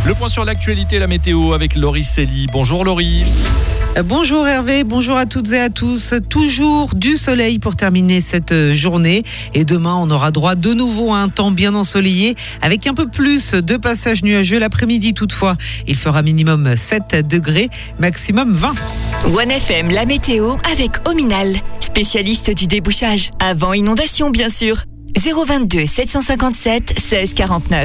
Le point sur l'actualité, la météo avec Laurie Selly. Bonjour Laurie. Bonjour Hervé, bonjour à toutes et à tous. Toujours du soleil pour terminer cette journée. Et demain, on aura droit de nouveau à un temps bien ensoleillé avec un peu plus de passages nuageux l'après-midi toutefois. Il fera minimum 7 degrés, maximum 20. 1FM, la météo avec Ominal, spécialiste du débouchage. Avant inondation, bien sûr. 022 757 16 49.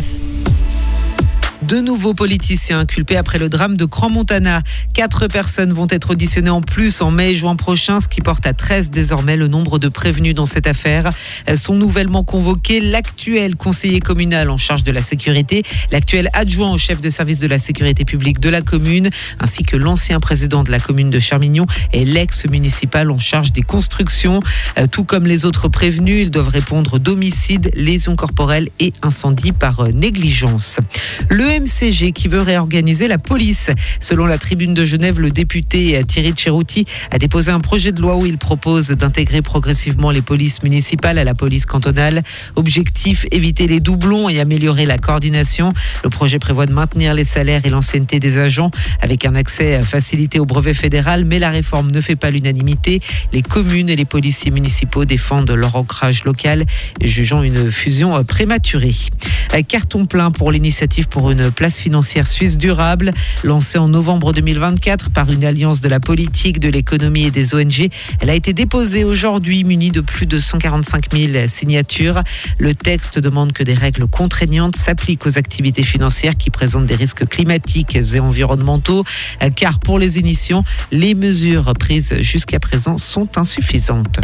De nouveaux politiciens inculpés après le drame de Crans-Montana. 4 personnes vont être auditionnées en plus en mai et juin prochain, ce qui porte à 13 désormais le nombre de prévenus dans cette affaire. Sont nouvellement convoqués l'actuel conseiller communal en charge de la sécurité, l'actuel adjoint au chef de service de la sécurité publique de la commune, ainsi que l'ancien président de la commune de Charmignon et l'ex-municipal en charge des constructions. Tout comme les autres prévenus, ils doivent répondre d'homicide, lésions corporelles et incendie par négligence. Le MCG qui veut réorganiser la police. Selon la Tribune de Genève, le député Thierry Tcherouti a déposé un projet de loi où il propose d'intégrer progressivement les polices municipales à la police cantonale. Objectif, éviter les doublons et améliorer la coordination. Le projet prévoit de maintenir les salaires et l'ancienneté des agents avec un accès facilité au brevet fédéral, mais la réforme ne fait pas l'unanimité. Les communes et les policiers municipaux défendent leur ancrage local, jugeant une fusion prématurée. Carton plein pour l'initiative pour une place financière suisse durable, lancée en novembre 2024 par une alliance de la politique, de l'économie et des ONG. Elle a été déposée aujourd'hui, munie de plus de 145 000 signatures. Le texte demande que des règles contraignantes s'appliquent aux activités financières qui présentent des risques climatiques et environnementaux, car pour les initiants, les mesures prises jusqu'à présent sont insuffisantes.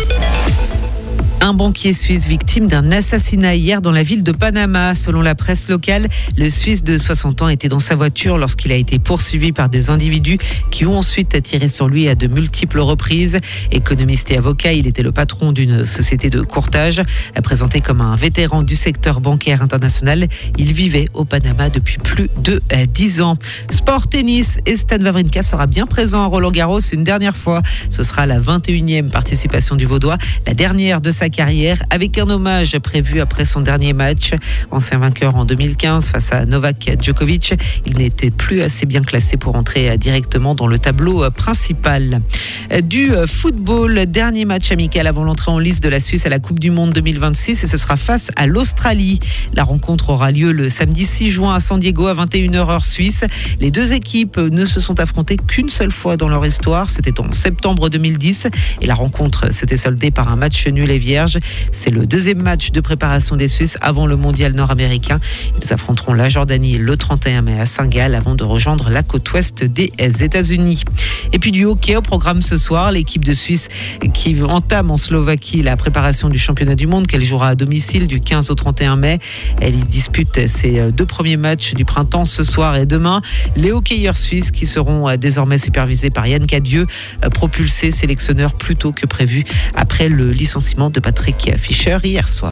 Un banquier suisse victime d'un assassinat hier dans la ville de Panama. Selon la presse locale, le Suisse de 60 ans était dans sa voiture lorsqu'il a été poursuivi par des individus qui ont ensuite tiré sur lui à de multiples reprises. Économiste et avocat, il était le patron d'une société de courtage. Présenté comme un vétéran du secteur bancaire international, il vivait au Panama depuis plus de 10 ans. Sport tennis, et Stan Wawrinka sera bien présent à Roland-Garros une dernière fois. Ce sera la 21e participation du Vaudois, la dernière de sa carrière, avec un hommage prévu après son dernier match. Ancien vainqueur en 2015 face à Novak Djokovic, il n'était plus assez bien classé pour entrer directement dans le tableau principal. Du football, dernier match amical avant l'entrée en lice de la Suisse à la Coupe du Monde 2026 et ce sera face à l'Australie. La rencontre aura lieu le samedi 6 juin à San Diego à 21h heure suisse. Les deux équipes ne se sont affrontées qu'une seule fois dans leur histoire, c'était en septembre 2010 et la rencontre s'était soldée par un match nul et vierge. C'est le deuxième match de préparation des Suisses avant le mondial nord-américain. Ils affronteront la Jordanie le 31 mai à Saint-Gall avant de rejoindre la côte ouest des États-Unis. Et puis du hockey au programme ce soir, l'équipe de Suisse qui entame en Slovaquie la préparation du championnat du monde qu'elle jouera à domicile du 15 au 31 mai. Elle y dispute ses 2 premiers matchs du printemps ce soir et demain. Les hockeyeurs suisses qui seront désormais supervisés par Yann Cadieux, propulsé sélectionneur plus tôt que prévu après le licenciement de Patrick Fischer hier soir.